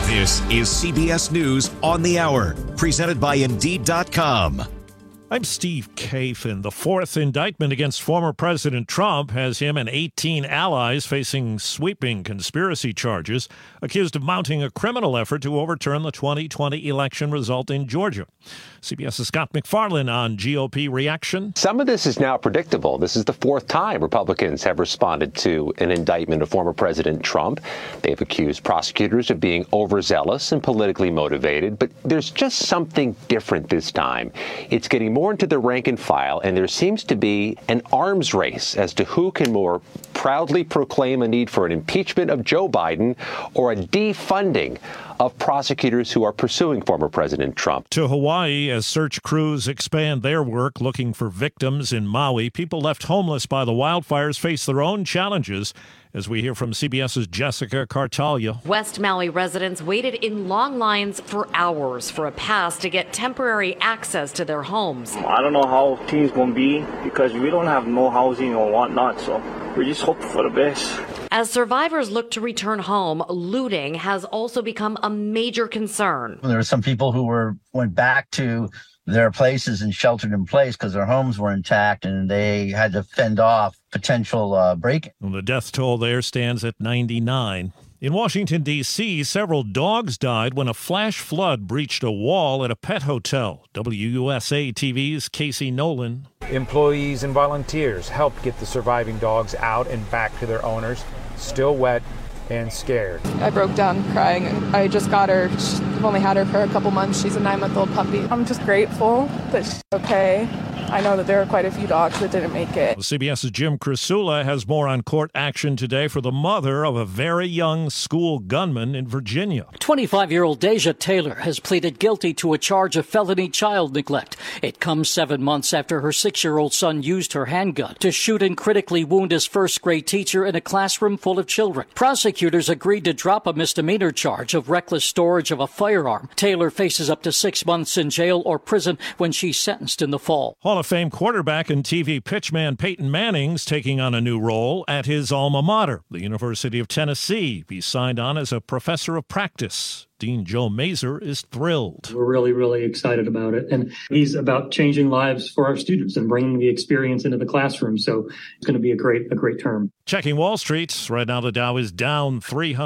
This is CBS News on the Hour, presented by Indeed.com. I'm Steve Kathan. The fourth indictment against former President Trump has him and 18 allies facing sweeping conspiracy charges, accused of mounting a criminal effort to overturn the 2020 election result in Georgia. CBS's Scott McFarlane on GOP reaction. Some of this is now predictable. This is the fourth time Republicans have responded to an indictment of former President Trump. They've accused prosecutors of being overzealous and politically motivated, but there's just something different this time. It's getting more into the rank and file, and there seems to be an arms race as to who can more proudly proclaim a need for an impeachment of Joe Biden or a defunding of prosecutors who are pursuing former President Trump. To Hawaii, as search crews expand their work looking for victims in Maui, people left homeless by the wildfires face their own challenges, as we hear from CBS's Jessica Cartalia. West Maui residents waited in long lines for hours for a pass to get temporary access to their homes. I don't know how things going to be because we don't have no housing or whatnot, so we just hope for the best. As survivors look to return home, looting has also become a major concern. There were some people who went back to their places and sheltered in place because their homes were intact and they had to fend off potential break-in. The death toll there stands at 99. In Washington, D.C., several dogs died when a flash flood breached a wall at a pet hotel. WUSA TV's Casey Nolan. Employees and volunteers helped get the surviving dogs out and back to their owners, still wet and scared. I broke down crying. I just got her. I've only had her for a couple months. She's a 9-month-old puppy. I'm just grateful that she's okay. I know that there are quite a few dogs that didn't make it. CBS's Jim Krasula has more on court action today for the mother of a very young school gunman in Virginia. 25-year-old Deja Taylor has pleaded guilty to a charge of felony child neglect. It comes 7 months after her 6-year-old son used her handgun to shoot and critically wound his first-grade teacher in a classroom full of children. Prosecutors agreed to drop a misdemeanor charge of reckless storage of a firearm. Taylor faces up to 6 months in jail or prison when she's sentenced in the fall. Hall of Fame quarterback and TV pitchman Peyton Manning's taking on a new role at his alma mater, the University of Tennessee. He's signed on as a professor of practice. Dean Joe Mazer is thrilled. We're really excited about it. And he's about changing lives for our students and bringing the experience into the classroom. So it's going to be a great term. Checking Wall Street. Right now the Dow is down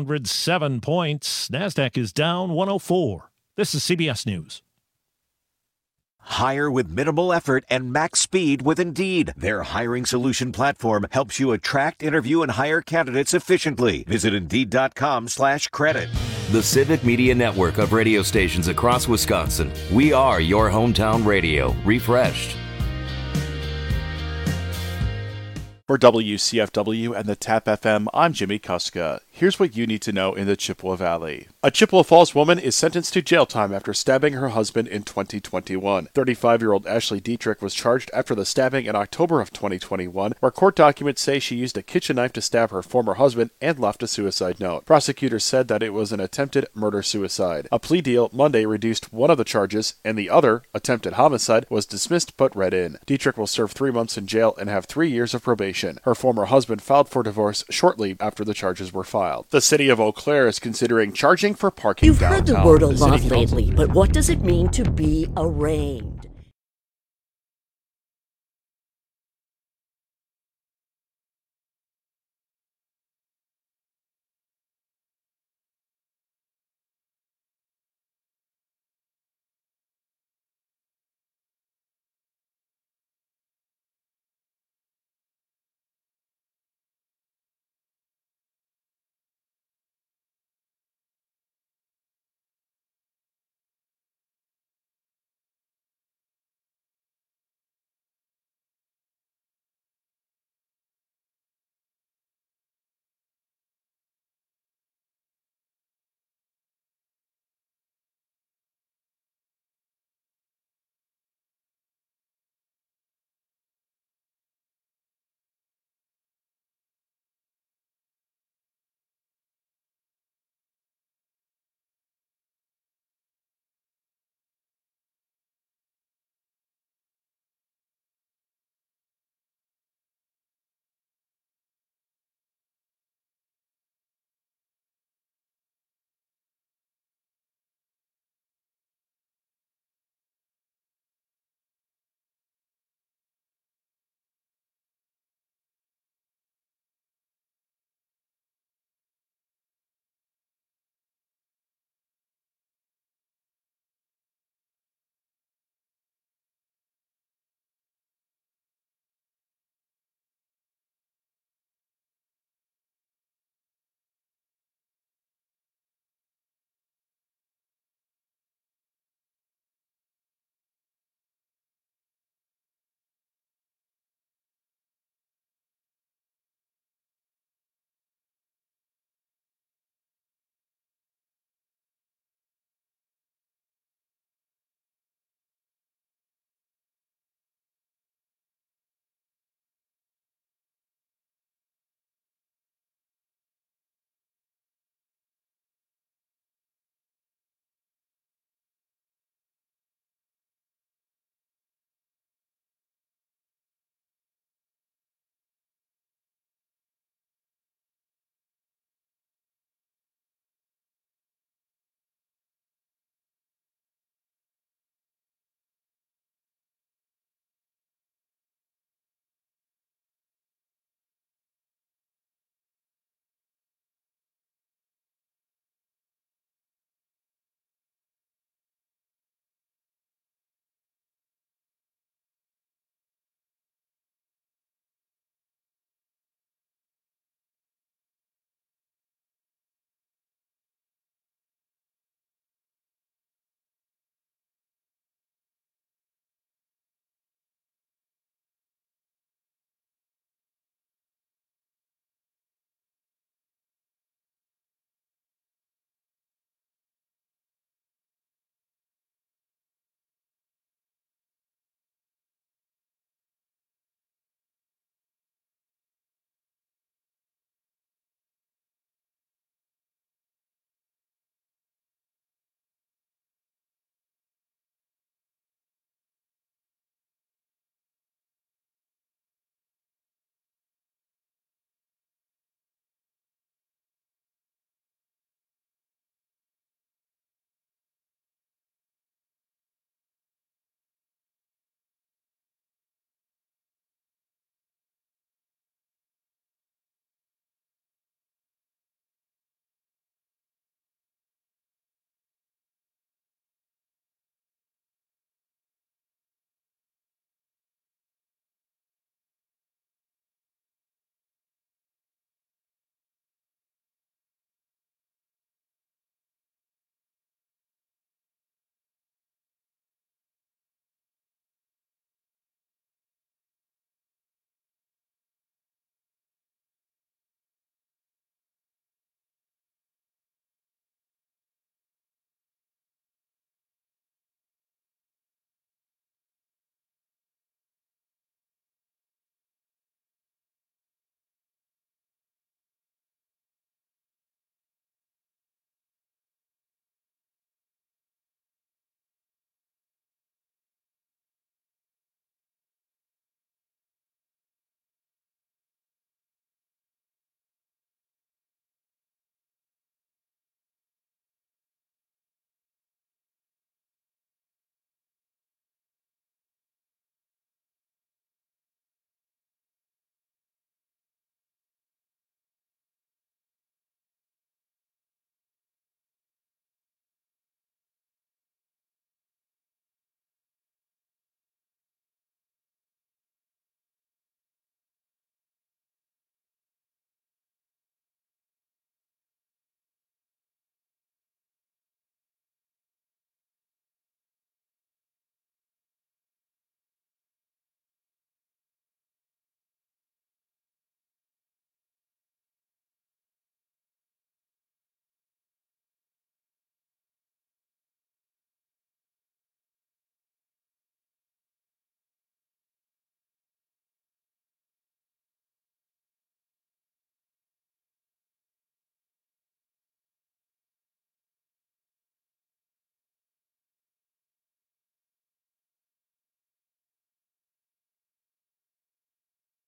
307 points. NASDAQ is down 104. This is CBS News. Hire with minimal effort and max speed with Indeed. Their hiring solution platform helps you attract, interview, and hire candidates efficiently. Visit Indeed.com/credit. The Civic Media Network of radio stations across Wisconsin. We are your hometown radio, refreshed. For WCFW and the TAP FM, I'm Jimmy Kuska. Here's what you need to know in the Chippewa Valley. A Chippewa Falls woman is sentenced to jail time after stabbing her husband in 2021. 35-year-old Ashley Dietrich was charged after the stabbing in October of 2021, where court documents say she used a kitchen knife to stab her former husband and left a suicide note. Prosecutors said that it was an attempted murder-suicide. A plea deal Monday reduced one of the charges, and the other, attempted homicide, was dismissed but read in. Dietrich will serve 3 months in jail and have 3 years of probation. Her former husband filed for divorce shortly after the charges were filed. The city of Eau Claire is considering charging for parking You've downtown. heard the word a lot lately, but what does it mean to be arraigned?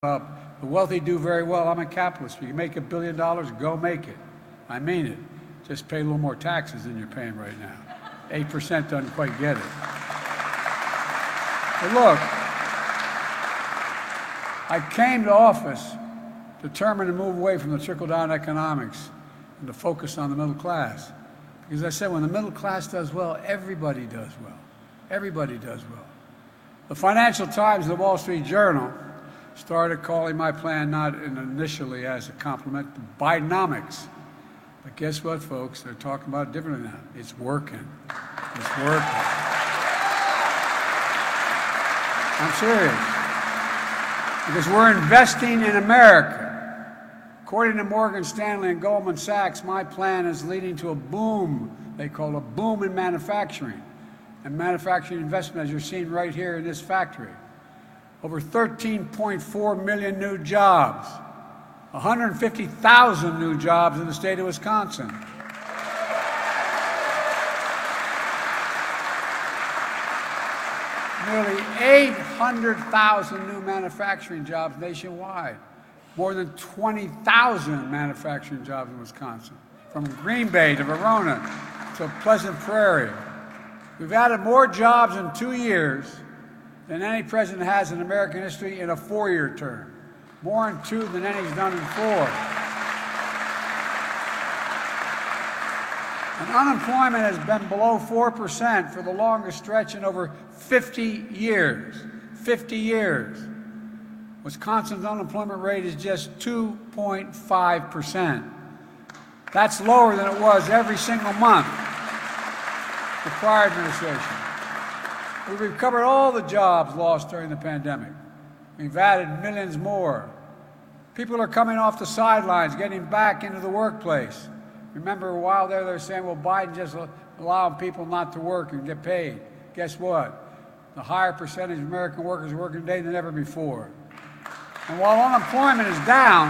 The wealthy do very well. I'm a capitalist. If you can make $1 billion, go make it. I mean it. Just pay a little more taxes than you're paying right now. 8% doesn't quite get it. But look, I came to office determined to move away from the trickle-down economics and to focus on the middle class. Because I said when the middle class does well, everybody does well. Everybody does well. The Financial Times and the Wall Street Journal started calling my plan not initially as a compliment to Bidenomics. But guess what, folks? They're talking about it differently now. It's working. It's working. I'm serious. Because we're investing in America. According to Morgan Stanley and Goldman Sachs, my plan is leading to a boom. They call it a boom in manufacturing. And manufacturing investment, as you're seeing right here in this factory. Over 13.4 million new jobs. 150,000 new jobs in the state of Wisconsin. Nearly 800,000 new manufacturing jobs nationwide. More than 20,000 manufacturing jobs in Wisconsin. From Green Bay to Verona to Pleasant Prairie. We've added more jobs in 2 years than any president has in American history in a 4-year term. More in 2 than any's done in 4. And unemployment has been below 4% for the longest stretch in over 50 years. 50 years. Wisconsin's unemployment rate is just 2.5%. That's lower than it was every single month the prior administration. We've recovered all the jobs lost during the pandemic. We've added millions more. People are coming off the sidelines, getting back into the workplace. Remember a while there they were saying, well, Biden just allowing people not to work and get paid. Guess what? The higher percentage of American workers are working today than ever before. And while unemployment is down,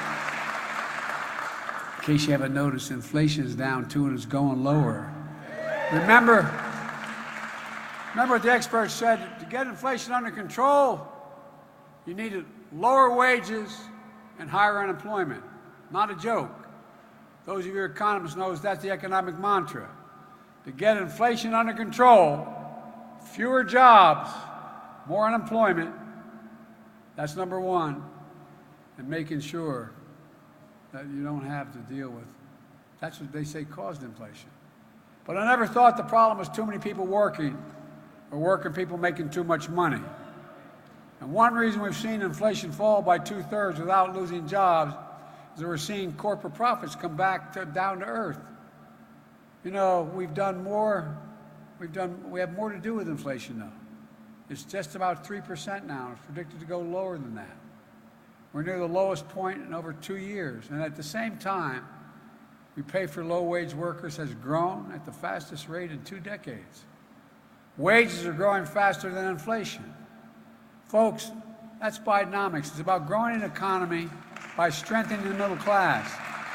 in case you haven't noticed, inflation is down too and it's going lower. Remember what the experts said, to get inflation under control, you needed lower wages and higher unemployment. Not a joke. Those of you economists know that's the economic mantra. To get inflation under control, fewer jobs, more unemployment, that's number one. And making sure that you don't have to deal with, that's what they say caused inflation. But I never thought the problem was too many people working or working people making too much money. And one reason we've seen inflation fall by 2/3 without losing jobs is that we're seeing corporate profits come back down to earth. You know, we have more to do with inflation now. It's just about 3% now. It's predicted to go lower than that. We're near the lowest point in over 2 years. And at the same time, we pay for low-wage workers has grown at the fastest rate in 2 decades. Wages are growing faster than inflation. Folks, that's Bidenomics. It's about growing an economy by strengthening the middle class.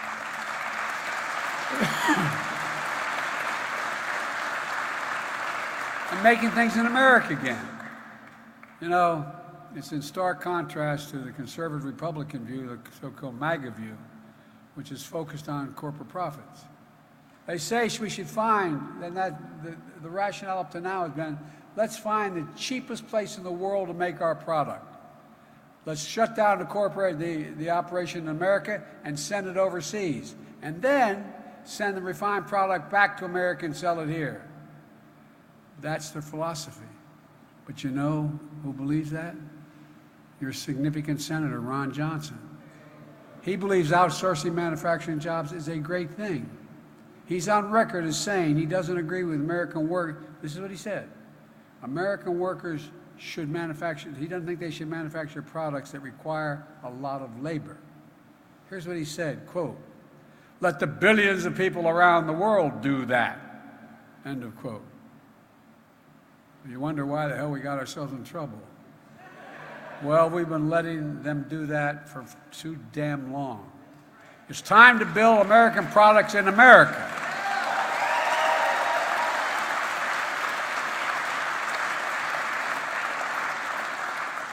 And making things in America again. You know, it's in stark contrast to the conservative Republican view, the so-called MAGA view, which is focused on corporate profits. They say we should find, and the rationale up to now has been, let's find the cheapest place in the world to make our product. Let's shut down the operation in America and send it overseas. And then send the refined product back to America and sell it here. That's their philosophy. But you know who believes that? Your significant Senator, Ron Johnson. He believes outsourcing manufacturing jobs is a great thing. He's on record as saying he doesn't agree with American work. This is what he said. American workers should manufacture, he doesn't think they should manufacture products that require a lot of labor. Here's what he said, quote, "Let the billions of people around the world do that," end of quote. You wonder why the hell we got ourselves in trouble. Well, we've been letting them do that for too damn long. It's time to build American products in America.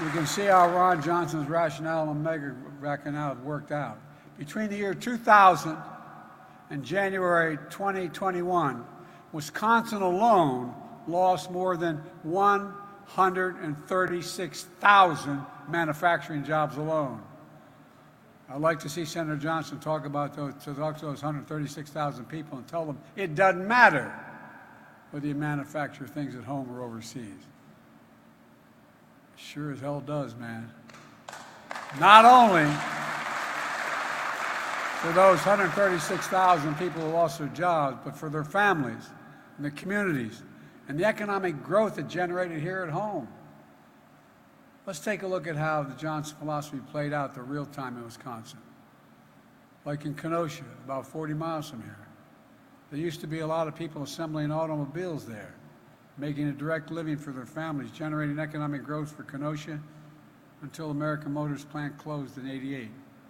You can see how Ron Johnson's rationale and mega rationale worked out. Between the year 2000 and January 2021, Wisconsin alone lost more than 136,000 manufacturing jobs alone. I'd like to see Senator Johnson talk about those 136,000 people and tell them it doesn't matter whether you manufacture things at home or overseas. Sure as hell does, man. Not only for those 136,000 people who lost their jobs, but for their families and their communities and the economic growth it generated here at home. Let's take a look at how the Johnson philosophy played out the real time in Wisconsin. Like in Kenosha, about 40 miles from here. There used to be a lot of people assembling automobiles there, making a direct living for their families, generating economic growth for Kenosha until American Motors plant closed in '88.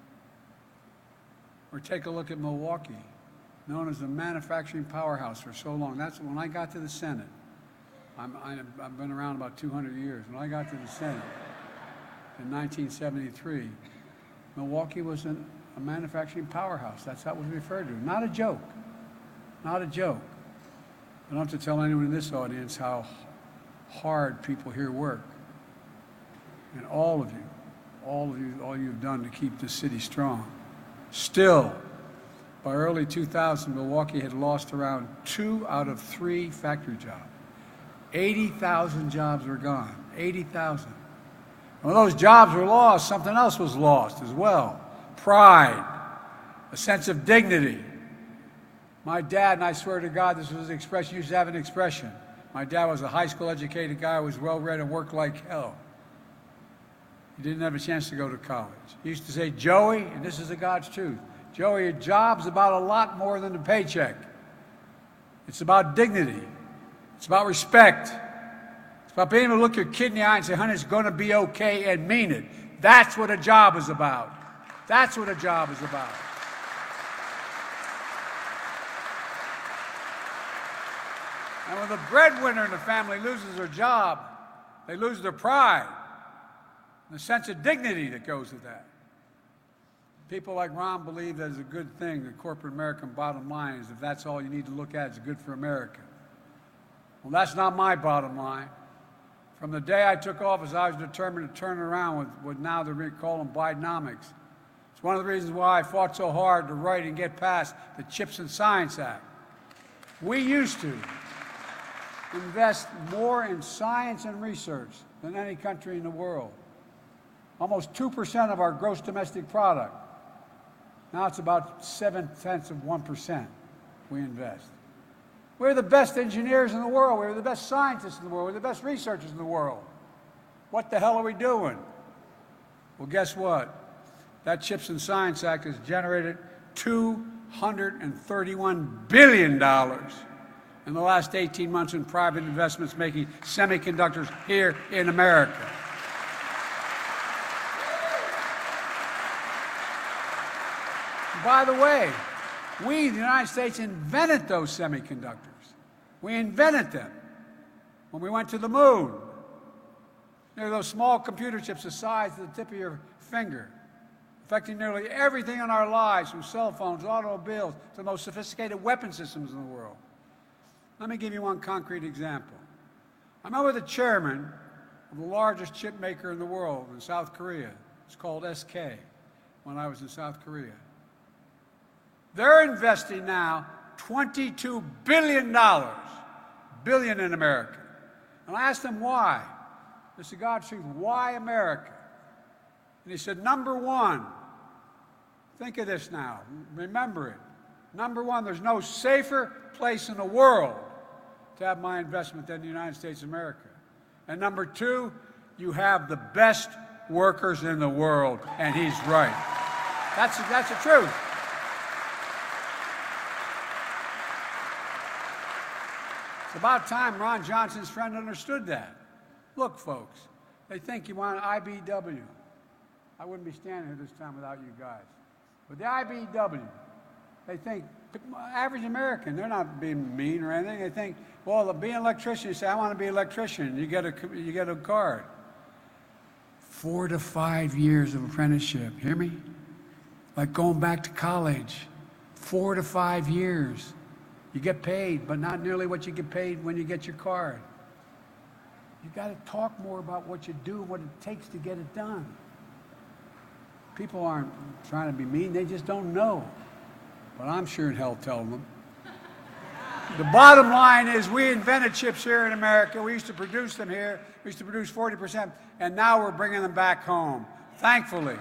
Or take a look at Milwaukee, known as the manufacturing powerhouse for so long. That's when I got to the Senate. I've been around about 200 years. When I got to the Senate in 1973, Milwaukee was a manufacturing powerhouse. That's how it was referred to. Not a joke. Not a joke. I don't have to tell anyone in this audience how hard people here work. And all you've done to keep this city strong. Still, by early 2000, Milwaukee had lost around 2 out of 3 factory jobs. 80,000 jobs were gone. 80,000. When those jobs were lost, something else was lost as well. Pride, a sense of dignity. My dad, and I swear to God, this was his expression, he used to have an expression. My dad was a high school educated guy who was well-read and worked like hell. He didn't have a chance to go to college. He used to say, Joey, and this is the God's truth, Joey, a job's about a lot more than a paycheck. It's about dignity. It's about respect. It's about being able to look your kid in the eye and say, honey, it's going to be okay, and mean it. That's what a job is about. That's what a job is about. And when the breadwinner in the family loses their job, they lose their pride and the sense of dignity that goes with that. People like Ron believe that it's a good thing, the corporate American bottom line is if that's all you need to look at, it's good for America. Well, that's not my bottom line. From the day I took office, I was determined to turn around with what now they call them Bidenomics. It's one of the reasons why I fought so hard to write and get past the CHIPS and Science Act. We used to invest more in science and research than any country in the world. Almost 2% of our gross domestic product. Now it's about 0.7% we invest. We're the best engineers in the world. We're the best scientists in the world. We're the best researchers in the world. What the hell are we doing? Well, guess what? That CHIPS and Science Act has generated $231 billion in the last 18 months in private investments making semiconductors here in America. By the way, we, the United States, invented those semiconductors. We invented them when we went to the moon. They're those small computer chips the size of the tip of your finger, affecting nearly everything in our lives, from cell phones, automobiles, to the most sophisticated weapon systems in the world. Let me give you one concrete example. I met with the chairman of the largest chip maker in the world in South Korea. It's called SK, when I was in South Korea. They're investing now $22 billion, billion in America. And I asked them why. This is God's truth. Why America? And he said, number one, think of this now. Remember it. Number one, there's no safer place in the world to have my investment than the United States of America. And number two, you have the best workers in the world. And he's right. That's the truth. It's about time Ron Johnson's friend understood that. Look, folks, they think you want an IBW. I wouldn't be standing here this time without you guys. But the IBW, they think, average American, they're not being mean or anything. They think, well, to be an electrician, you say, I want to be an electrician. You get a card. 4 to 5 years of apprenticeship. Hear me? Like going back to college. 4 to 5 years. You get paid, but not nearly what you get paid when you get your card. You got to talk more about what you do and what it takes to get it done. People aren't trying to be mean, they just don't know. But I'm sure in hell telling them. The bottom line is we invented chips here in America. We used to produce them here. We used to produce 40%, and now we're bringing them back home. Thankfully.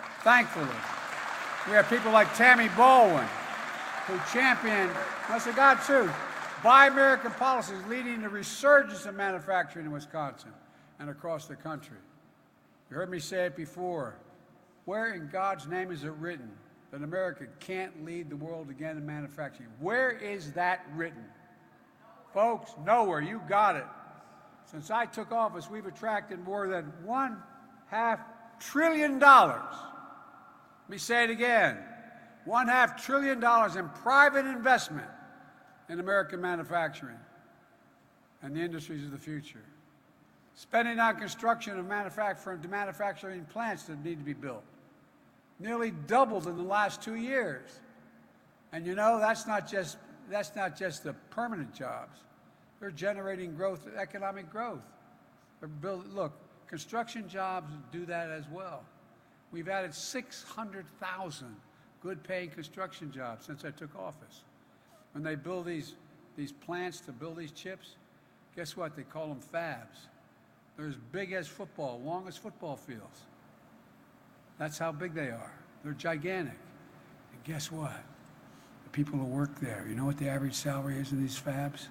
We have people like Tammy Baldwin, who championed, that's the God truth, Buy American policies leading to resurgence of manufacturing in Wisconsin and across the country. You heard me say it before. Where in God's name is it written that America can't lead the world again in manufacturing? Where is that written? Folks, nowhere. You got it. Since I took office, we've attracted more than $1.5 trillion. Let me say it again. $1.5 trillion in private investment in American manufacturing and the industries of the future. Spending on construction of manufacturing plants that need to be built nearly doubled in the last 2 years. And you know, that's not just the permanent jobs. They're generating growth, economic growth. Look, construction jobs do that as well. We've added 600,000 good-paying construction jobs since I took office. When they build these plants to build these chips, guess what? They call them fabs. They're as big as football, long as football fields. That's how big they are. They're gigantic. And guess what? The people who work there, you know what the average salary is in these fabs?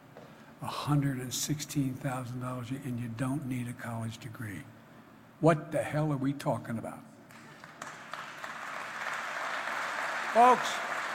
$116,000 a year, and you don't need a college degree. What the hell are we talking about? Folks,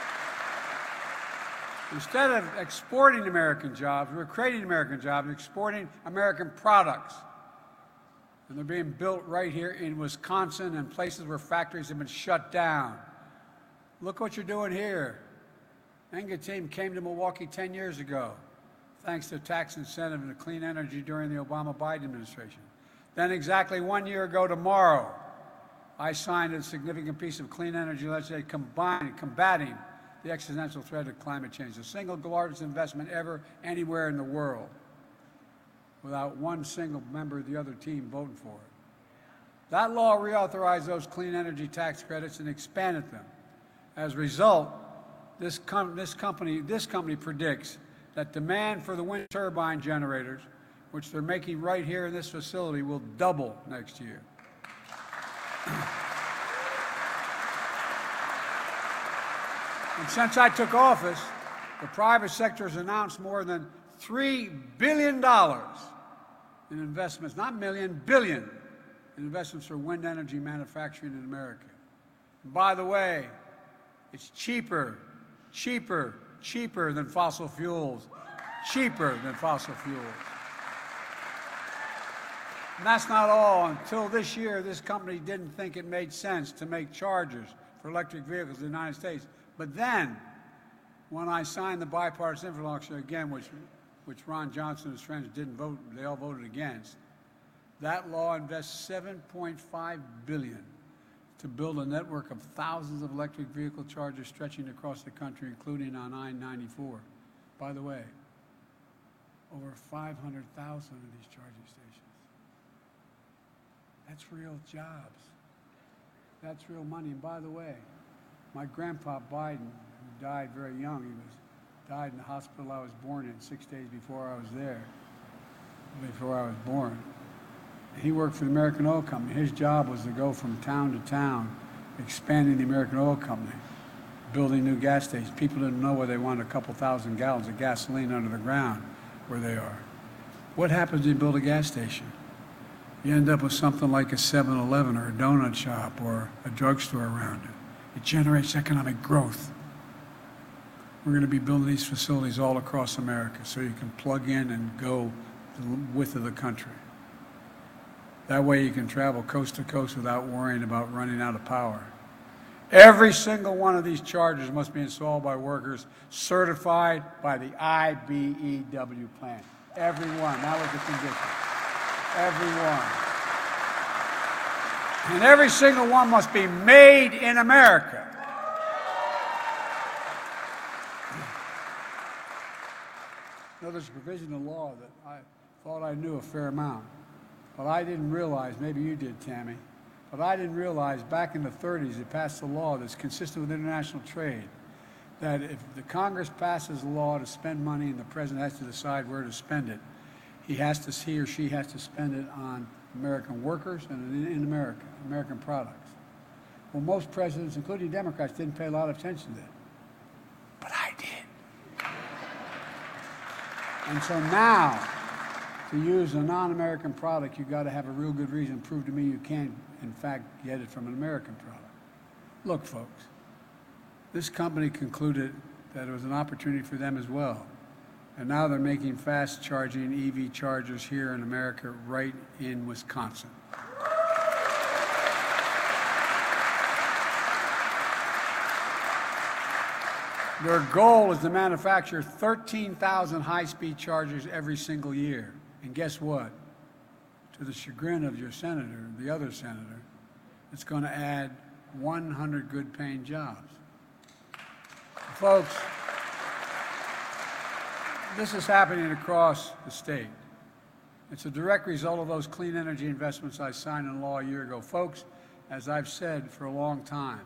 instead of exporting American jobs, we're creating American jobs, exporting American products. And they're being built right here in Wisconsin and places where factories have been shut down. Look what you're doing here. Enga team came to Milwaukee 10 years ago, thanks to tax incentive and clean energy during the Obama-Biden administration. Then exactly 1 year ago tomorrow, I signed a significant piece of clean energy legislation combating the existential threat of climate change, the single largest investment ever anywhere in the world, without one single member of the other team voting for it. That law reauthorized those clean energy tax credits and expanded them. As a result, this company predicts that demand for the wind turbine generators, which they're making right here in this facility, will double next year. And since I took office, the private sector has announced more than $3 billion in investments, not million, billion, in investments for wind energy manufacturing in America. And by the way, it's cheaper than fossil fuels, cheaper than fossil fuels. And that's not all. Until this year, this company didn't think it made sense to make chargers for electric vehicles in the United States. But then, when I signed the bipartisan infrastructure again, which Ron Johnson and his friends didn't vote, they all voted against, that law invests $7.5 billion to build a network of thousands of electric vehicle chargers stretching across the country, including on I-94. By the way, over 500,000 of these charging stations. That's real jobs. That's real money. And by the way, my grandpa Biden, who died very young, died in the hospital I was born in 6 days before I was born. He worked for the American Oil Company. His job was to go from town to town, expanding the American Oil Company, building new gas stations. People didn't know where they wanted a couple thousand gallons of gasoline under the ground where they are. What happens when you build a gas station? You end up with something like a 7-Eleven or a donut shop or a drugstore around it. It generates economic growth. We're going to be building these facilities all across America so you can plug in and go the width of the country. That way you can travel coast to coast without worrying about running out of power. Every single one of these chargers must be installed by workers certified by the IBEW plant. Every one. That was the condition. Every one. And every single one must be made in America. Now, there's a provision in law that I thought I knew a fair amount, but I didn't realize, maybe you did, Tammy, but I didn't realize back in the 30s they passed a law that's consistent with international trade, that if the Congress passes a law to spend money and the president has to decide where to spend it, he or she has to spend it on American workers and in America, American products. Well, most presidents, including Democrats, didn't pay a lot of attention to that. But I did. And so now, to use a non-American product, you've got to have a real good reason to prove to me you can, in fact, get it from an American product. Look, folks, this company concluded that it was an opportunity for them as well. And now they're making fast-charging EV chargers here in America, right in Wisconsin. Their goal is to manufacture 13,000 high-speed chargers every single year. And guess what? To the chagrin of your senator, the other senator, it's going to add 100 good-paying jobs. Folks, this is happening across the state. It's a direct result of those clean energy investments I signed into law a year ago. Folks, as I've said for a long time,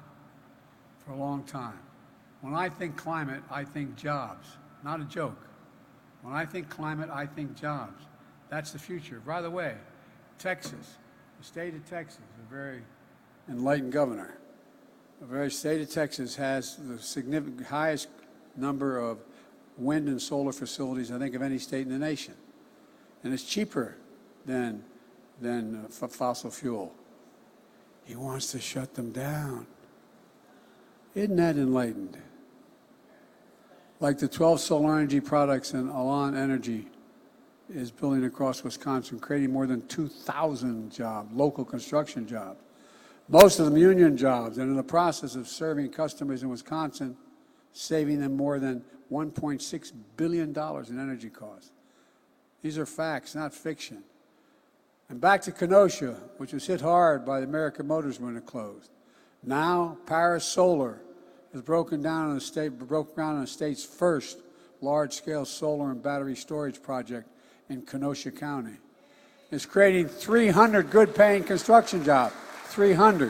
when I think climate, I think jobs. Not a joke. When I think climate, I think jobs. That's the future. By the way, Texas, the state of Texas, a very enlightened governor, the state of Texas has the significant highest number of wind and solar facilities, I think, of any state in the nation. And it's cheaper than fossil fuel. He wants to shut them down. Isn't that enlightened? Like the 12 solar energy products and Alon Energy is building across Wisconsin, creating more than 2,000 jobs, local construction jobs. Most of them union jobs, and in the process of serving customers in Wisconsin, saving them more than $1.6 billion in energy costs. These are facts, not fiction. And back to Kenosha, which was hit hard by the American Motors when it closed. Now, Paris Solar has broken ground on the state's first large-scale solar and battery storage project in Kenosha County. It's creating 300 good-paying construction jobs. 300.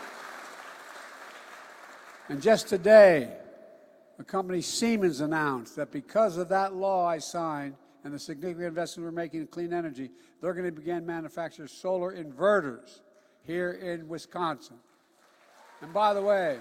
And just today, the company Siemens announced that because of that law I signed and the significant investment we're making in clean energy, they're going to begin manufacturing solar inverters here in Wisconsin. And by the way,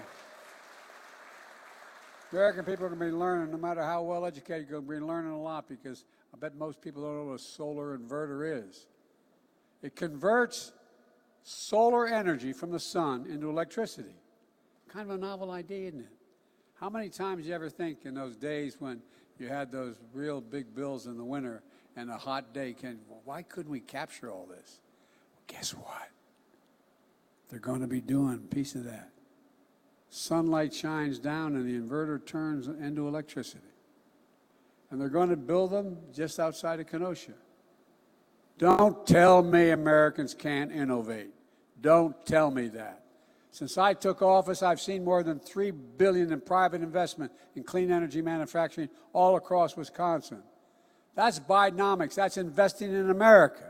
American people are going to be learning, no matter how well educated, you're going to be learning a lot, because I bet most people don't know what a solar inverter is. It converts solar energy from the sun into electricity. Kind of a novel idea, isn't it? How many times do you ever think in those days when you had those real big bills in the winter and a hot day, why couldn't we capture all this? Well, guess what? They're going to be doing a piece of that. Sunlight shines down and the inverter turns into electricity. And they're going to build them just outside of Kenosha. Don't tell me Americans can't innovate. Don't tell me that. Since I took office, I've seen more than $3 billion in private investment in clean energy manufacturing all across Wisconsin. That's Bidenomics. That's investing in America.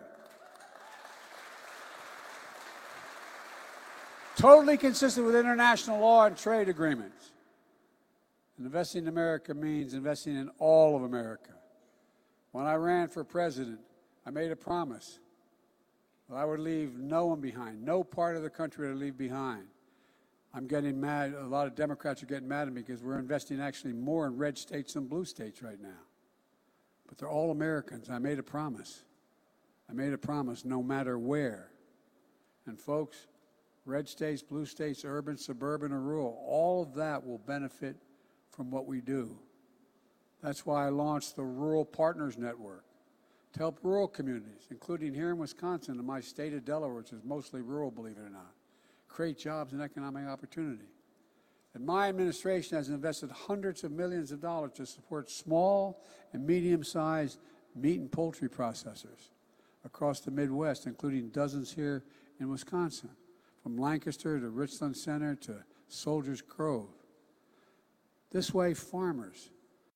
Totally consistent with international law and trade agreements. And investing in America means investing in all of America. When I ran for president, I made a promise that I would leave no one behind. No part of the country would I leave behind. I'm getting mad. A lot of Democrats are getting mad at me because we're investing actually more in red states than blue states right now. But they're all Americans. I made a promise. I made a promise no matter where. And folks, red states, blue states, urban, suburban, or rural, all of that will benefit from what we do. That's why I launched the Rural Partners Network to help rural communities, including here in Wisconsin and my state of Delaware, which is mostly rural, believe it or not, create jobs and economic opportunity. And my administration has invested hundreds of millions of dollars to support small and medium-sized meat and poultry processors across the Midwest, including dozens here in Wisconsin. from Lancaster to Richland Center to Soldiers Grove. This way, farmers.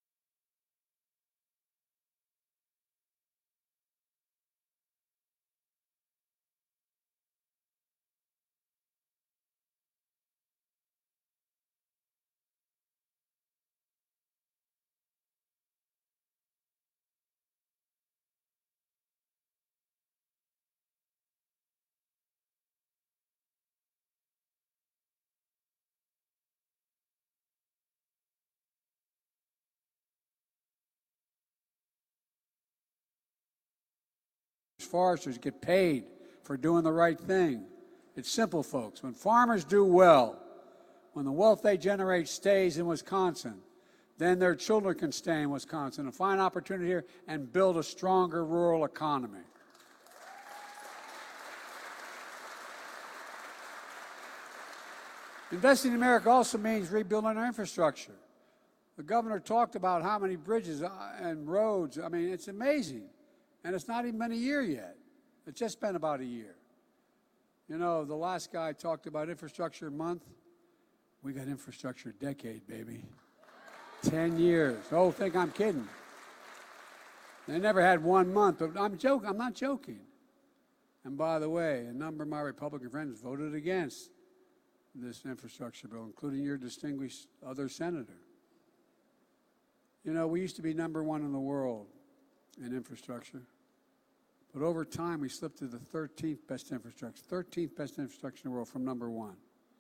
Foresters get paid for doing the right thing. It's simple, folks. When farmers do well, when the wealth they generate stays in Wisconsin, then their children can stay in Wisconsin and find opportunity here and build a stronger rural economy. Investing in America also means rebuilding our infrastructure. The governor talked about how many bridges and roads. I mean, it's amazing. And it's not even been a year yet. It's just been about a year. You know, the last guy talked about infrastructure month. We got infrastructure decade, baby. 10 years. Oh, think I'm kidding. They never had 1 month. But I'm not joking. And by the way, a number of my Republican friends voted against this infrastructure bill, including your distinguished other senator. You know, we used to be #1 in the world in infrastructure. But over time, we slipped to the 13th best infrastructure, 13th best infrastructure in the world from #1.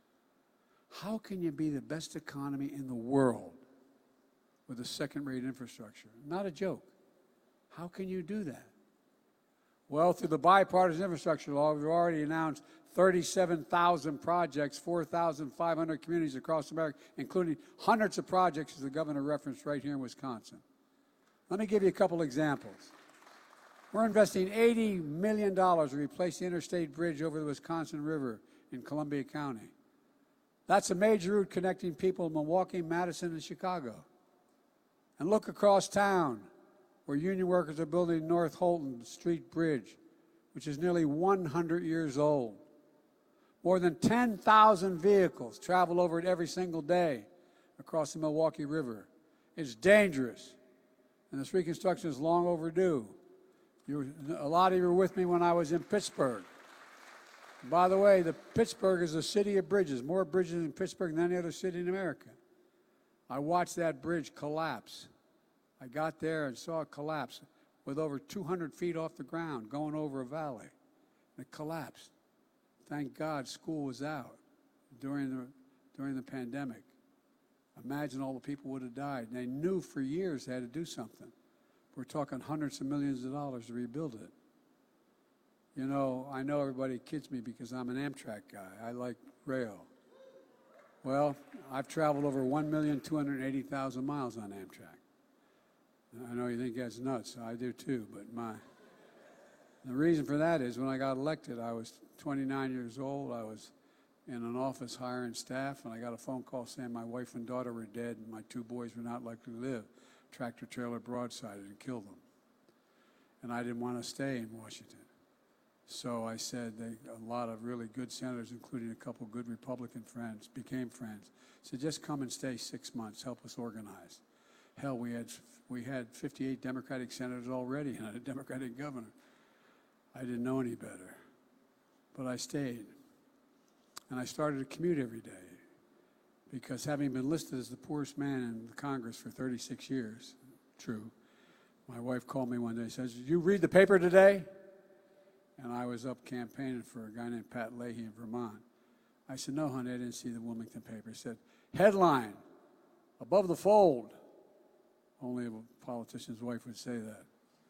How can you be the best economy in the world with a second-rate infrastructure? Not a joke. How can you do that? Well, through the bipartisan infrastructure law, we've already announced 37,000 projects, 4,500 communities across America, including hundreds of projects, as the governor referenced, right here in Wisconsin. Let me give you a couple examples. We're investing $80 million to replace the interstate bridge over the Wisconsin River in Columbia County. That's a major route connecting people in Milwaukee, Madison, and Chicago. And look across town, where union workers are building North Holton Street Bridge, which is nearly 100 years old. More than 10,000 vehicles travel over it every single day across the Milwaukee River. It's dangerous. And this reconstruction is long overdue. A lot of you were with me when I was in Pittsburgh. By the way, Pittsburgh is a city of bridges, more bridges in Pittsburgh than any other city in America. I watched that bridge collapse. I got there and saw it collapse with over 200 feet off the ground going over a valley. It collapsed. Thank God school was out during the pandemic. Imagine all the people would have died. And they knew for years they had to do something. We're talking hundreds of millions of dollars to rebuild it. You know, I know everybody kids me because I'm an Amtrak guy. I like rail. Well, I've traveled over 1,280,000 miles on Amtrak. I know you think that's nuts. I do too, but the reason for that is when I got elected, I was 29 years old. I was in an office hiring staff, and I got a phone call saying my wife and daughter were dead and my 2 boys were not likely to live. Tractor trailer broadsided and killed them. And I didn't want to stay in Washington. So I said, a lot of really good senators, including a couple good Republican friends, became friends. Said, just come and stay 6 months, help us organize. Hell, we had 58 Democratic senators already and a Democratic governor. I didn't know any better. But I stayed. And I started to commute every day. Because having been listed as the poorest man in the Congress for 36 years, true, my wife called me one day and says, did you read the paper today? And I was up campaigning for a guy named Pat Leahy in Vermont. I said, no, honey, I didn't see the Wilmington paper. He said, headline, above the fold. Only a politician's wife would say that.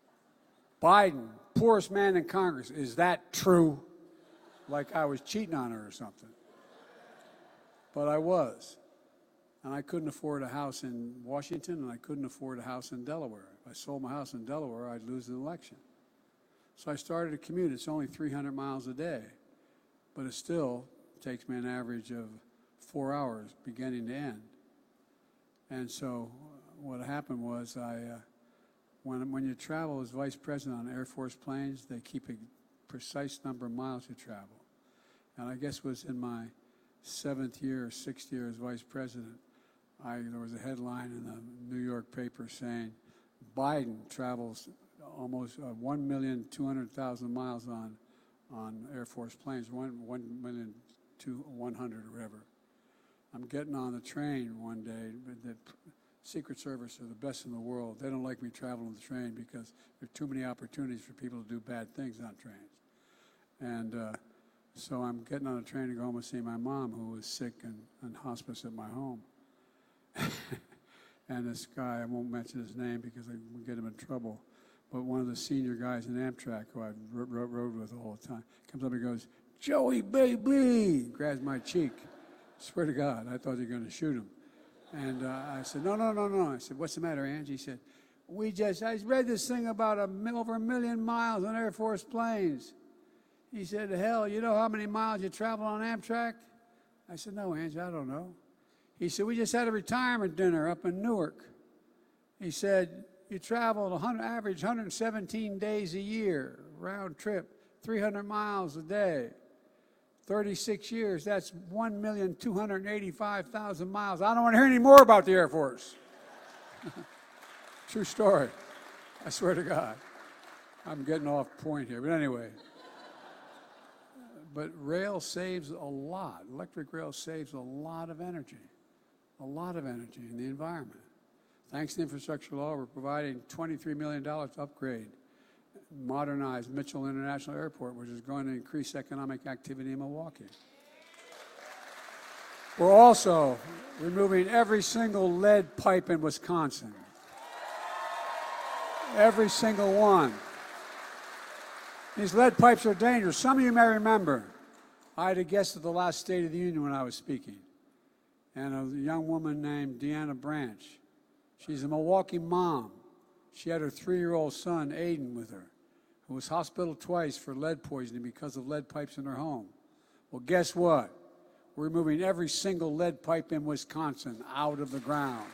Biden, poorest man in Congress. Is that true? Like I was cheating on her or something. But I was. And I couldn't afford a house in Washington, and I couldn't afford a house in Delaware. If I sold my house in Delaware, I'd lose the election. So I started to commute. It's only 300 miles a day. But it still takes me an average of 4 hours beginning to end. And so what happened was when you travel as vice president on Air Force planes, they keep a precise number of miles you travel. and I guess it was in my 7th year or 6th year as vice president, there was a headline in the New York paper saying Biden travels almost 1,200,000 miles on Air Force planes, 1,200,000 or whatever. I'm getting on the train one day. The Secret Service are the best in the world. They don't like me traveling on the train because there are too many opportunities for people to do bad things on trains. And so I'm getting on a train to go home and see my mom, who was sick and in hospice at my home. And this guy, I won't mention his name because I will get him in trouble, but one of the senior guys in Amtrak who I rode with all the time comes up and goes, "Joey, baby," grabs my cheek. Swear to God, I thought they were going to shoot him. And I said, no. I said, "What's the matter, Angie?" He said, I read this thing about over 1 million miles on Air Force planes. He said, "Hell, you know how many miles you travel on Amtrak?" I said, "No, Angie, I don't know." He said, "We just had a retirement dinner up in Newark." He said, "You travel average 117 days a year, round trip, 300 miles a day. 36 years, that's 1,285,000 miles. I don't want to hear any more about the Air Force." True story. I swear to God. I'm getting off point here. But anyway. But rail saves a lot. Electric rail saves a lot of energy. A lot of energy in the environment. Thanks to infrastructure law, we're providing $23 million to upgrade, modernize Mitchell International Airport, which is going to increase economic activity in Milwaukee. We're also removing every single lead pipe in Wisconsin. Every single one. These lead pipes are dangerous. Some of you may remember, I had a guest at the last State of the Union when I was speaking, and a young woman named Deanna Branch. She's a Milwaukee mom. She had her 3-year-old son, Aiden, with her, who was hospitalized twice for lead poisoning because of lead pipes in her home. Well, guess what? We're removing every single lead pipe in Wisconsin out of the ground.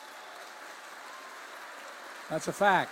That's a fact.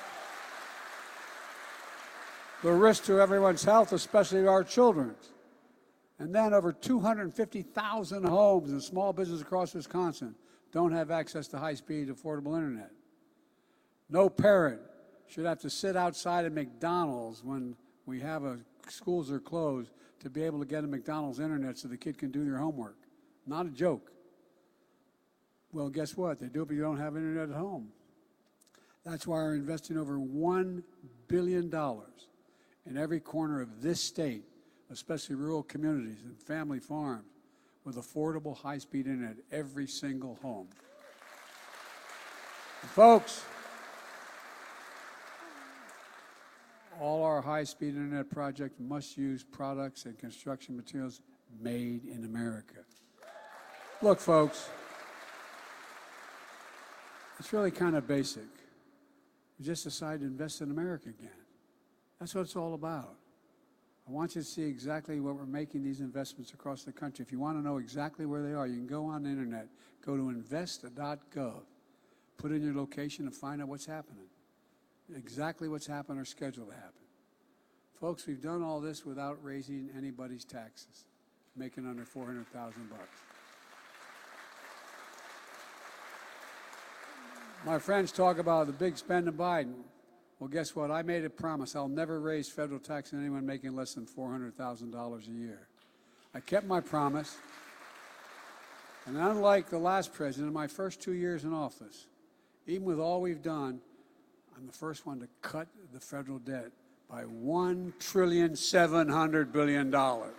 The risk to everyone's health, especially our children's. And then over 250,000 homes and small businesses across Wisconsin don't have access to high-speed, affordable internet. No parent should have to sit outside of McDonald's when schools are closed to be able to get a McDonald's internet so the kid can do their homework. Not a joke. Well, guess what? They do it, but you don't have internet at home. That's why we're investing over $1 billion in every corner of this state, especially rural communities and family farms, with affordable high-speed internet, every single home. And folks, all our high-speed internet projects must use products and construction materials made in America. Look, folks, it's really kind of basic. We just decided to invest in America again. That's what it's all about. I want you to see exactly what we're making these investments across the country. If you want to know exactly where they are, you can go on the internet, go to invest.gov, put in your location and find out what's happening. Exactly what's happened or scheduled to happen. Folks, we've done all this without raising anybody's taxes, making under $400,000. My friends talk about the big spend of Biden. Well, guess what? I made a promise. I'll never raise federal tax on anyone making less than $400,000 a year. I kept my promise. And unlike the last president, in my first 2 years in office, even with all we've done, I'm the first one to cut the federal debt by $1,700 billion.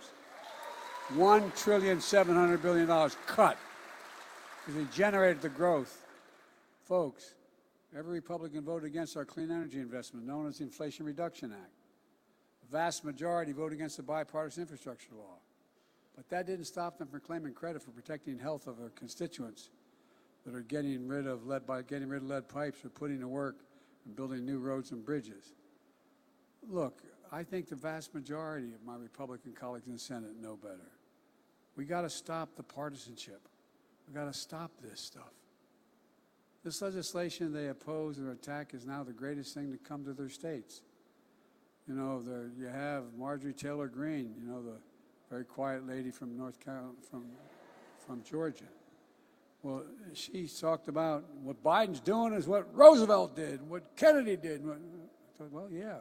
$1,700 billion cut. Because we generated the growth. Folks, every Republican voted against our clean energy investment, known as the Inflation Reduction Act. The vast majority voted against the bipartisan infrastructure law. But that didn't stop them from claiming credit for protecting the health of their constituents that are getting rid of lead pipes or putting to work and building new roads and bridges. Look, I think the vast majority of my Republican colleagues in the Senate know better. We got to stop the partisanship. We got to stop this stuff. This legislation they oppose or attack is now the greatest thing to come to their states. You know, you have Marjorie Taylor Greene, you know, the very quiet lady from North Carolina, from Georgia. Well, she talked about what Biden's doing is what Roosevelt did, what Kennedy did. I thought, well, yeah.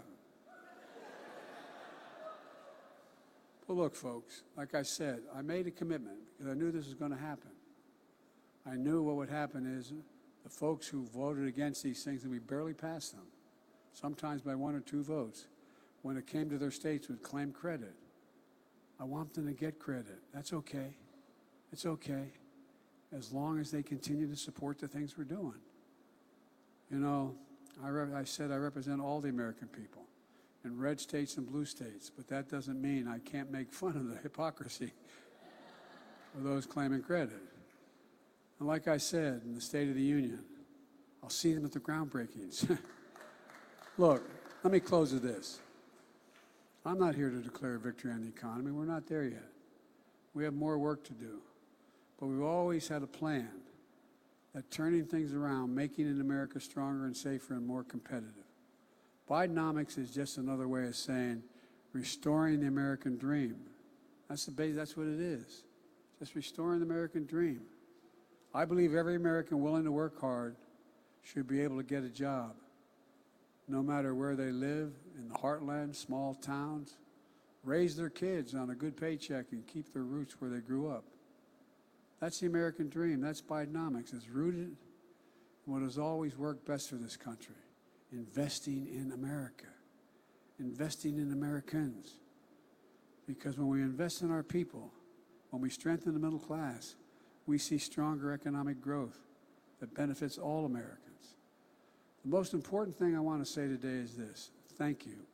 Well, look, folks, like I said, I made a commitment because I knew this was going to happen. I knew what would happen is the folks who voted against these things, and we barely passed them, sometimes by 1 or 2 votes, when it came to their states would claim credit. I want them to get credit. That's okay. It's okay, as long as they continue to support the things we're doing. You know, I said I represent all the American people in red states and blue states, but that doesn't mean I can't make fun of the hypocrisy of those claiming credit. And like I said in the State of the Union, I'll see them at the groundbreakings. Look, let me close with this. I'm not here to declare victory on the economy. We're not there yet. We have more work to do. But we've always had a plan that turning things around, making it America stronger and safer and more competitive. Bidenomics is just another way of saying restoring the American dream. That's the base, that's what it is. Just restoring the American dream. I believe every American willing to work hard should be able to get a job, no matter where they live, in the heartland, small towns, raise their kids on a good paycheck and keep their roots where they grew up. That's the American dream. That's Bidenomics. It's rooted in what has always worked best for this country, investing in America, investing in Americans. Because when we invest in our people, when we strengthen the middle class, we see stronger economic growth that benefits all Americans. The most important thing I want to say today is this: thank you.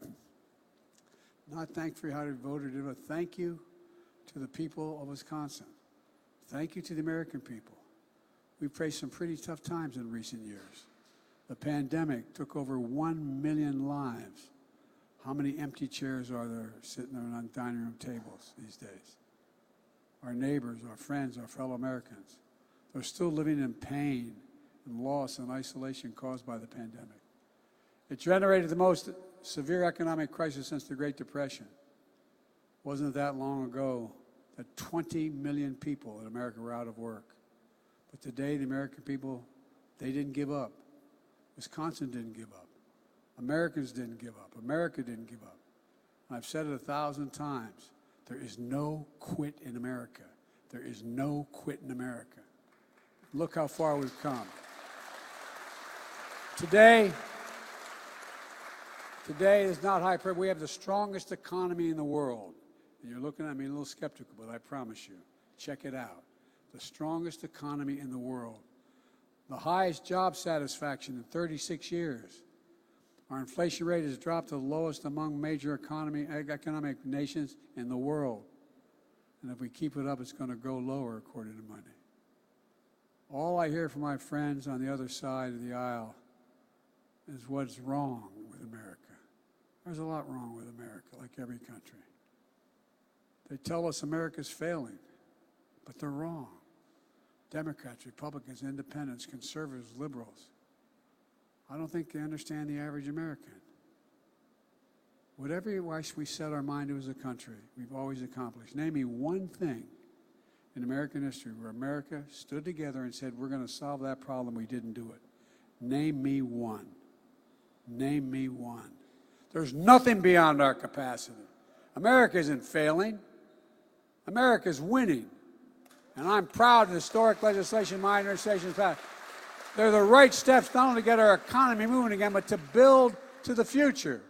Not thank for how you voted, but thank you to the people of Wisconsin. Thank you to the American people. We've faced some pretty tough times in recent years. The pandemic took over 1 million lives. How many empty chairs are there sitting there on dining room tables these days? Our neighbors, our friends, our fellow Americans, they're still living in pain and loss and isolation caused by the pandemic. It generated the most severe economic crisis since the Great Depression. Wasn't that long ago that 20 million people in America were out of work. But today, the American people, they didn't give up. Wisconsin didn't give up. Americans didn't give up. America didn't give up. And I've said it 1,000 times. There is no quit in America. There is no quit in America. Look how far we've come. Today is not hyperbole. We have the strongest economy in the world. And you're looking at me a little skeptical, but I promise you, check it out. The strongest economy in the world. The highest job satisfaction in 36 years. Our inflation rate has dropped to the lowest among major economic nations in the world. And if we keep it up, it's going to go lower, according to Monday. All I hear from my friends on the other side of the aisle is what's wrong with America. There's a lot wrong with America, like every country. They tell us America's failing, but they're wrong. Democrats, Republicans, independents, conservatives, liberals. I don't think they understand the average American. Whatever we set our mind to as a country, we've always accomplished. Name me one thing in American history where America stood together and said, we're going to solve that problem, we didn't do it. Name me one. Name me one. There's nothing beyond our capacity. America isn't failing. America's winning. And I'm proud of the historic legislation my administration passed. They're the right steps not only to get our economy moving again, but to build to the future.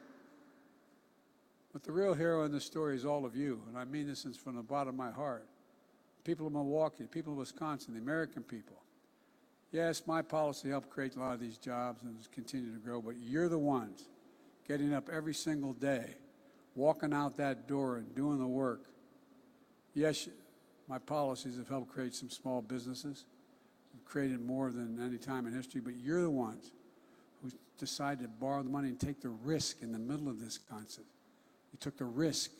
But the real hero in this story is all of you, and I mean this from the bottom of my heart. People of Milwaukee, people of Wisconsin, the American people. Yes, my policy helped create a lot of these jobs and continue to grow, but you're the ones getting up every single day, walking out that door and doing the work. Yes, my policies have helped create some small businesses. We've created more than any time in history, but you're the ones who decided to borrow the money and take the risk in the middle of this concept. You took the risk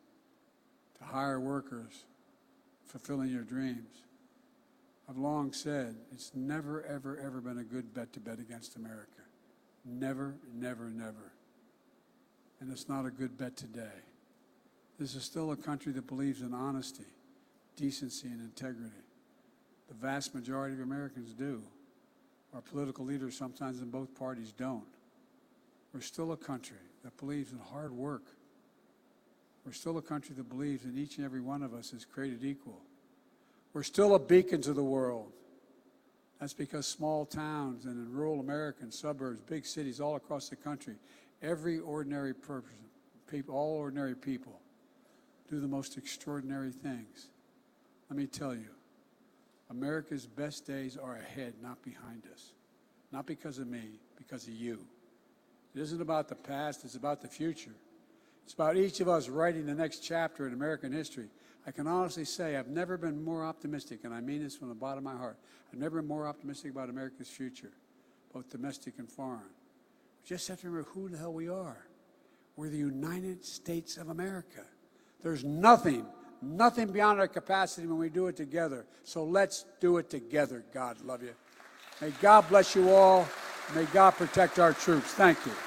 to hire workers, fulfilling your dreams. I've long said it's never, ever, ever been a good bet to bet against America. Never, never, never. And it's not a good bet today. This is still a country that believes in honesty, decency, and integrity. The vast majority of Americans do. Our political leaders, sometimes in both parties, don't. We're still a country that believes in hard work. We're still a country that believes that each and every one of us is created equal. We're still a beacon to the world. That's because small towns and in rural America and suburbs, big cities all across the country, every ordinary person, all ordinary people, do the most extraordinary things. Let me tell you, America's best days are ahead, not behind us. Not because of me, because of you. It isn't about the past, it's about the future. It's about each of us writing the next chapter in American history. I can honestly say I've never been more optimistic, and I mean this from the bottom of my heart. I've never been more optimistic about America's future, both domestic and foreign. We just have to remember who the hell we are. We're the United States of America. There's nothing beyond our capacity when we do it together. So let's do it together. God love you. May God bless you all. May God protect our troops. Thank you.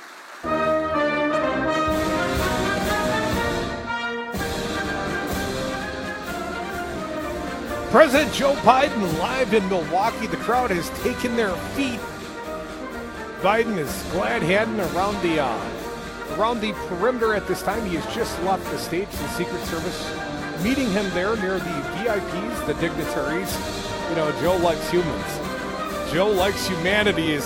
President Joe Biden live in Milwaukee. The crowd has taken their feet. Biden is glad-handing around the perimeter at this time. He has just left the stage. The Secret Service meeting him there near the VIPs, the dignitaries. You know, Joe likes humans. Joe likes humanity.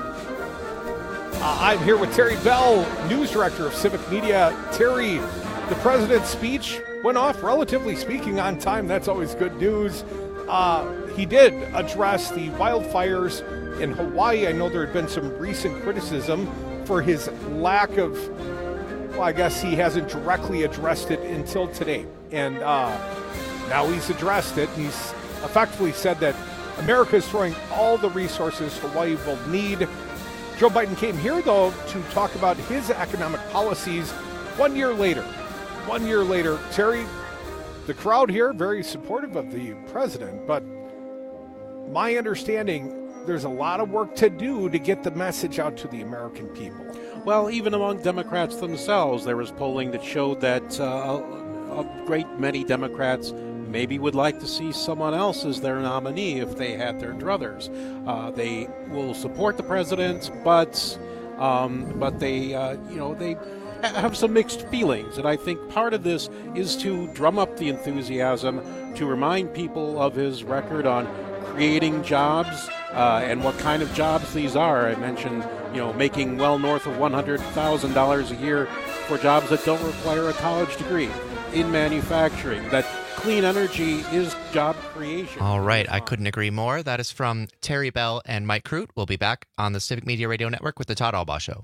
I'm here with Terry Bell, news director of Civic Media. Terry, the president's speech went off, relatively speaking, on time. That's always good news. He did address the wildfires in Hawaii. I know there had been some recent criticism for his lack of, well, I guess he hasn't directly addressed it until today. And now he's addressed it. He's effectively said that America is throwing all the resources Hawaii will need. Joe Biden came here, though, to talk about his economic policies 1 year later. 1 year later, Terry, the crowd here, very supportive of the president, but my understanding, there's a lot of work to do to get the message out to the American people. Well, even among Democrats themselves, there was polling that showed that a great many Democrats maybe would like to see someone else as their nominee if they had their druthers. They will support the president, but they have some mixed feelings. And I think part of this is to drum up the enthusiasm, to remind people of his record on creating jobs and what kind of jobs these are. I mentioned, making well north of $100,000 a year for jobs that don't require a college degree in manufacturing, that clean energy is job creation. All right. I couldn't agree more. That is from Terry Bell and Mike Crute. We'll be back on the Civic Media Radio Network with the Todd Albaugh Show.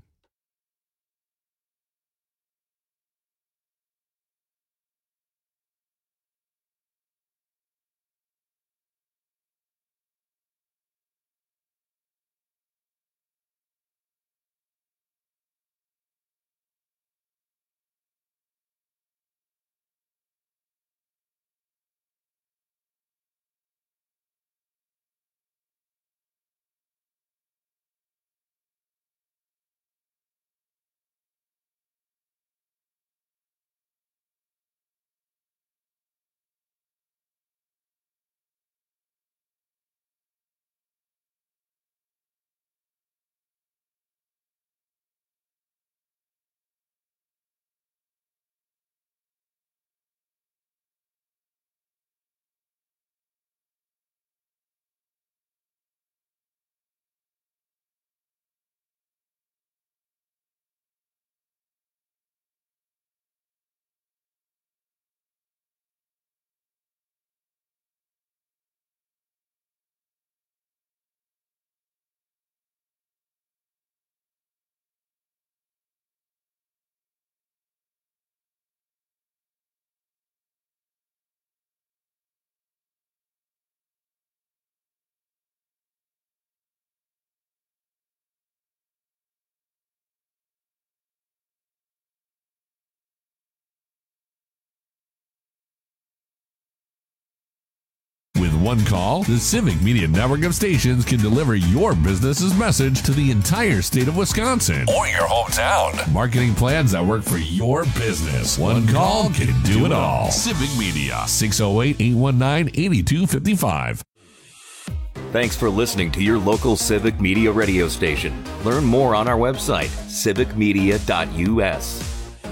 one call, the Civic Media Network of stations can deliver your business's message to the entire state of Wisconsin or your hometown. Marketing plans that work for your business. One call can do it all. Civic Media, 608-819-8255. Thanks for listening to your local Civic Media radio station. Learn more on our website, civicmedia.us.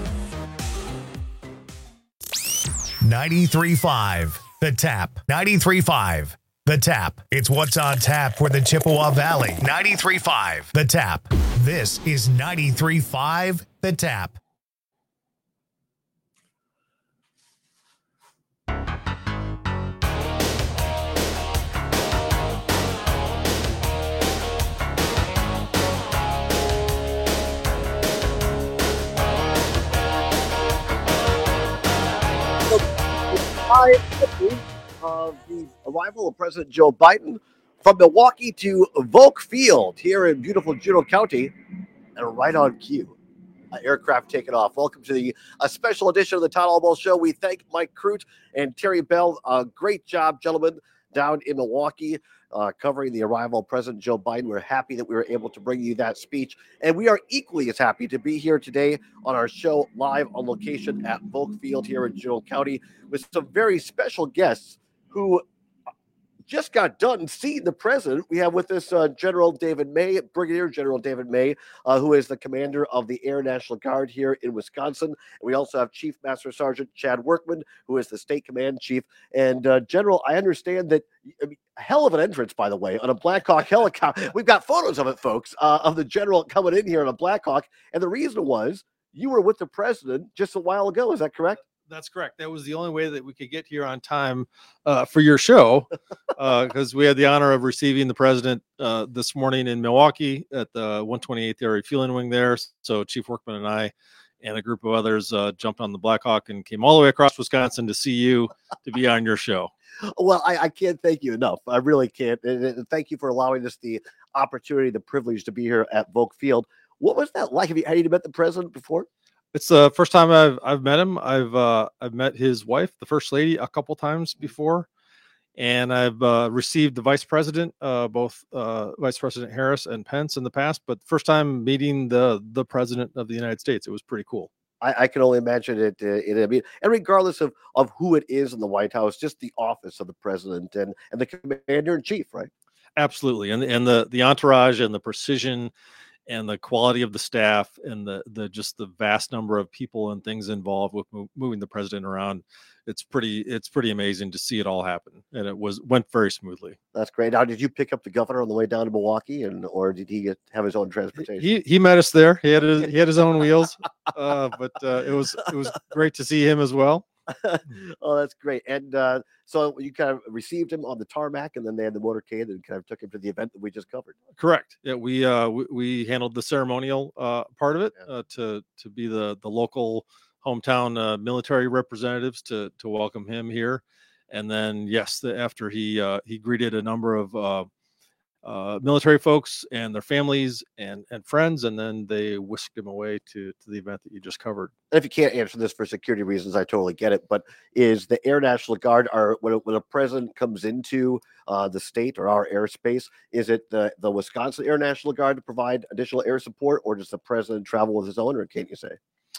93.5 The Tap. 93.5 The Tap. It's what's on tap for the Chippewa Valley. 93.5 The Tap. This is 93.5 The Tap. Of the arrival of President Joe Biden from Milwaukee to Volk Field here in beautiful Juneau County, and right on cue, aircraft taking off. Welcome to the special edition of the Todd Albaugh Show. We thank Mike Crute and Terry Bell. Great job, gentlemen, down in Milwaukee, covering the arrival of President Joe Biden. We're happy that we were able to bring you that speech, and we are equally as happy to be here today on our show live on location at Volk Field here in Juneau County with some very special guests who just got done seeing the president. We have with us General David May, Brigadier General David May, who is the commander of the Air National Guard here in Wisconsin. And we also have Chief Master Sergeant Chad Workman, who is the state command chief. And General, I understand that, hell of an entrance, by the way, on a Black Hawk helicopter. We've got photos of it, folks, of the general coming in here on a Black Hawk. And the reason was you were with the president just a while ago. Is that correct? That's correct. That was the only way that we could get here on time for your show, because we had the honor of receiving the president this morning in Milwaukee at the 128th Air Refueling Wing there. So Chief Workman and I and a group of others jumped on the Black Hawk and came all the way across Wisconsin to see you, to be on your show. Well, I can't thank you enough. I really can't. And thank you for allowing us the opportunity, the privilege to be here at Volk Field. What was that like? Had you met the president before? It's the first time I've met him. I've met his wife, the First Lady, a couple times before, and I've received the Vice President, both Vice President Harris and Pence in the past. But first time meeting the President of the United States, it was pretty cool. I can only imagine it. And regardless of who it is in the White House, just the office of the president and the commander in chief, right? Absolutely, and the entourage and the precision and the quality of the staff and the just the vast number of people and things involved with moving the president around. It's pretty amazing to see it all happen, and it went very smoothly. That's great. Now, did you pick up the governor on the way down to Milwaukee, or did he have his own transportation? He met us there. He had his own wheels, but it was great to see him as well. Oh, that's great. And so you kind of received him on the tarmac, and then they had the motorcade and kind of took him to the event that we just covered. Correct. Yeah, we handled the ceremonial part of it to be the local hometown military representatives to welcome him here, and then yes, after he greeted a number of military folks and their families and friends, and then they whisked him away to the event that you just covered. And if you can't answer this for security reasons, I totally get it. But is the Air National Guard, when a president comes into the state or our airspace, is it the Wisconsin Air National Guard to provide additional air support, or does the president travel with his own, or can't you say?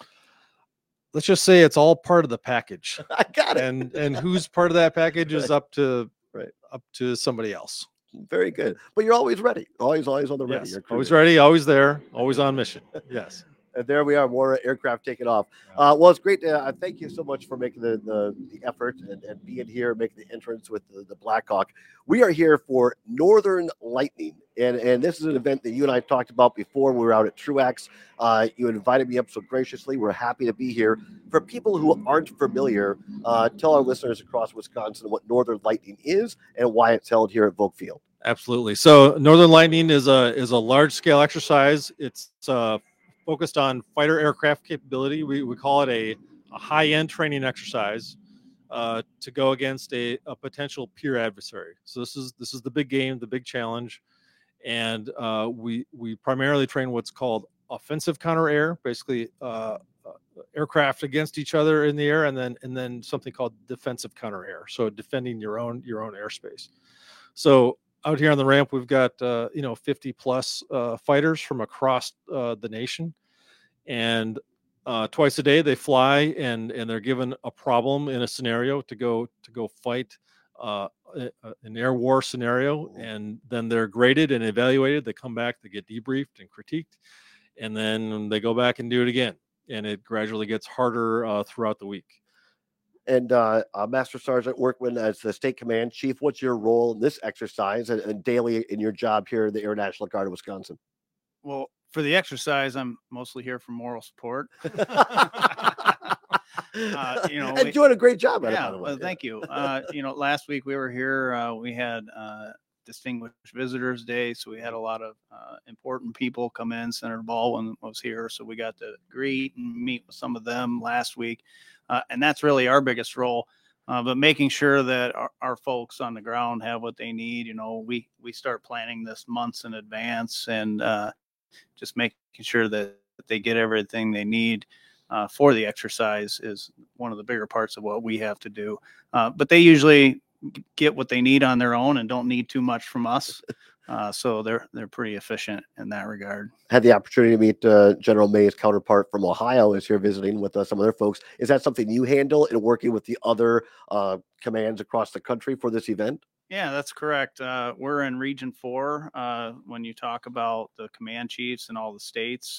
Let's just say it's all part of the package. I got it. And who's part of that package is up to somebody else. Very good. But you're always ready. Always on the ready. Yes, always ready, always there, always on mission. Yes. And there we are, more aircraft taking off. Well, it's great. Thank you so much for making the effort and being here, making the entrance with the Black Hawk. We are here for Northern Lightning. And this is an event that you and I talked about before. We were out at Truax. You invited me up so graciously. We're happy to be here. For people who aren't familiar, tell our listeners across Wisconsin what Northern Lightning is and why it's held here at Volk Field. Absolutely. So Northern Lightning is a large-scale exercise. It's focused on fighter aircraft capability. We call it a high-end training exercise to go against a potential peer adversary. So this is the big game, the big challenge. And we primarily train what's called offensive counter-air, basically aircraft against each other in the air, and then something called defensive counter air. So defending your own airspace. So out here on the ramp, we've got 50 plus fighters from across the nation, and twice a day they fly and they're given a problem in a scenario to go fight an air war scenario, and then they're graded and evaluated. They come back, they get debriefed and critiqued, and then they go back and do it again, and it gradually gets harder throughout the week. And Master Sergeant Workman, as the State Command Chief, what's your role in this exercise and daily in your job here in the Air National Guard of Wisconsin? Well, for the exercise, I'm mostly here for moral support. And doing a great job at it, by the way. Well, thank you. Last week we were here. We had Distinguished Visitors Day, so we had a lot of important people come in. Senator Baldwin was here, so we got to greet and meet with some of them last week. And that's really our biggest role. But making sure that our folks on the ground have what they need. We start planning this months in advance, and just making sure that they get everything they need for the exercise is one of the bigger parts of what we have to do. But they usually get what they need on their own and don't need too much from us. So they're pretty efficient in that regard. Had the opportunity to meet General May's counterpart from Ohio is here visiting with some of their folks. Is that something you handle in working with the other commands across the country for this event? Yeah, that's correct. We're in Region 4 when you talk about the command chiefs and all the states.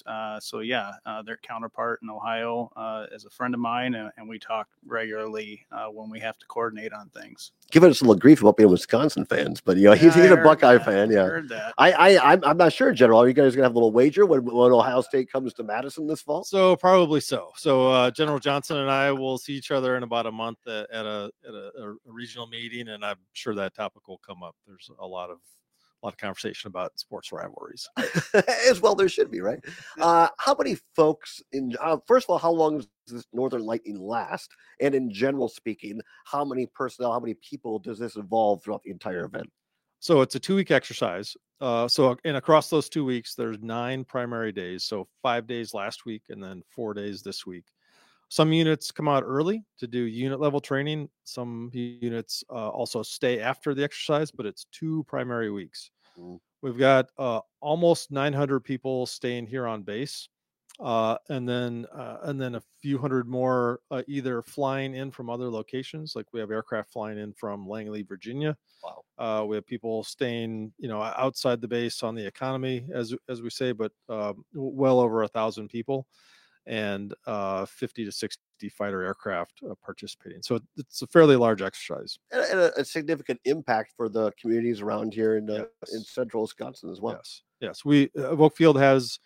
Their counterpart in Ohio is a friend of mine, and we talk regularly when we have to coordinate on things. Giving us a little grief about being Wisconsin fans, but he's a Buckeye fan. Yeah, heard that. I'm not sure, General. Are you guys gonna have a little wager when Ohio State comes to Madison this fall? So probably so. So General Johnson and I will see each other in about a month at a regional meeting, and I'm sure that topic will come up. There's a lot of conversation about sports rivalries. As well, there should be, right? How many folks first of all, how long does this Northern Lightning last? And in general speaking, how many personnel, how many people does this involve throughout the entire event? So it's a 2-week exercise. And across those 2 weeks, there's 9 primary days. So 5 days last week and then 4 days this week. Some units come out early to do unit level training. Some units also stay after the exercise, but it's 2 primary weeks. We've got almost 900 people staying here on base, and then a few hundred more either flying in from other locations. Like we have aircraft flying in from Langley, Virginia. Wow. We have people staying, outside the base on the economy, as we say, but well over 1,000 people, and 50 to 60 fighter aircraft participating. So it's a fairly large exercise. And a significant impact for the communities around here in central Wisconsin as well. Yes. We Volk Field has,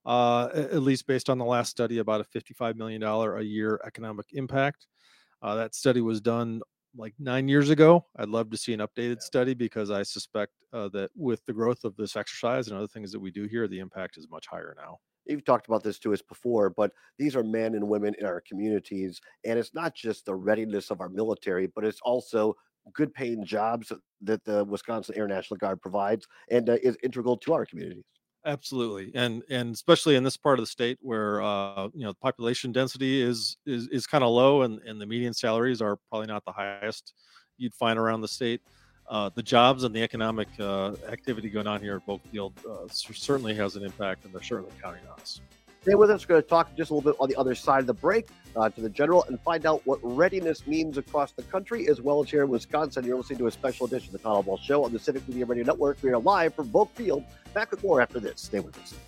at least based on the last study, about a $55 million a year economic impact. That study was done like 9 years ago. I'd love to see an updated study, because I suspect that with the growth of this exercise and other things that we do here, the impact is much higher now. You've talked about this to us before, but these are men and women in our communities, and it's not just the readiness of our military, but it's also good paying jobs that the Wisconsin Air National Guard provides and is integral to our communities. Absolutely, and especially in this part of the state where the population density is kind of low, and the median salaries are probably not the highest you'd find around the state. The jobs and the economic activity going on here at Volk Field certainly has an impact, and they're certainly counting on us. Stay with us. We're going to talk just a little bit on the other side of the break to the General and find out what readiness means across the country as well as here in Wisconsin. You're listening to a special edition of the Todd Ball Show on the Civic Media Radio Network. We are live from Volk Field. Back with more after this. Stay with us.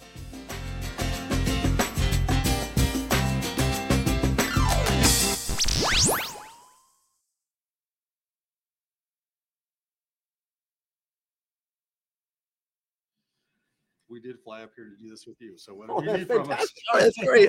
We did fly up here to do this with you, so whatever you need from us. That's great.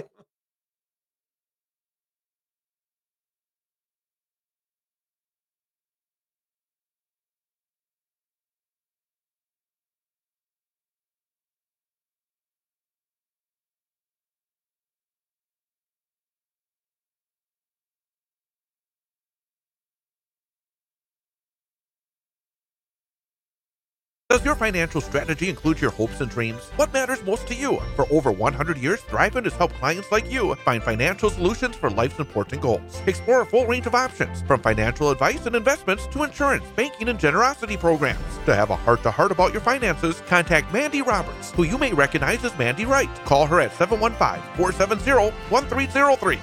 Does your financial strategy include your hopes and dreams? What matters most to you? For over 100 years, Thriven has helped clients like you find financial solutions for life's important goals. Explore a full range of options, from financial advice and investments to insurance, banking, and generosity programs. To have a heart-to-heart about your finances, contact Mandy Roberts, who you may recognize as Mandy Wright. Call her at 715-470-1303.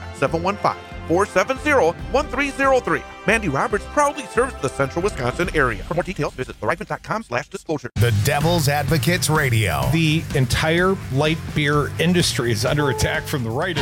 715-470-1303. Mandy Roberts proudly serves the central Wisconsin area. For more details, visit thriven.com/disclosure. The Devil's Advocates Radio. The entire light beer industry is under attack from the right.